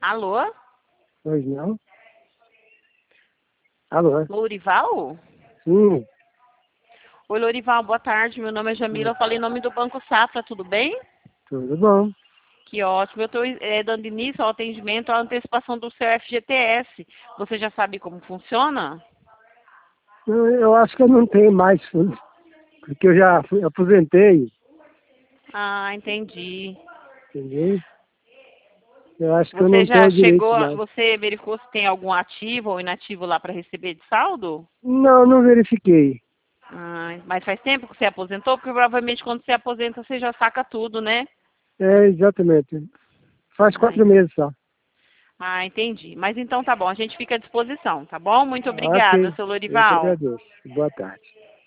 Alô? Pois não? Alô? Lourival? Sim. Oi, Lourival, boa tarde. Meu nome é Jamila. Eu falei em nome do Banco Safra, tudo bem? Tudo bom. Que ótimo. Eu estou dando início ao atendimento à antecipação do seu FGTS. Você já sabe como funciona? Eu acho que eu não tenho mais fundo, porque eu já aposentei, Ah, entendi. entendeu? Eu acho que eu Você não já tenho direito chegou, mais. você verificou se tem algum ativo ou inativo lá para receber de saldo? Não, não verifiquei. Ah, mas faz tempo que você aposentou? Porque provavelmente quando você aposenta você já saca tudo, né? É, exatamente. Faz Ah, 4 meses só. entendi. Mas então tá bom, a gente fica à disposição, tá bom? Muito obrigada, Ok. seu Eu que Lorival. agradeço. Boa tarde.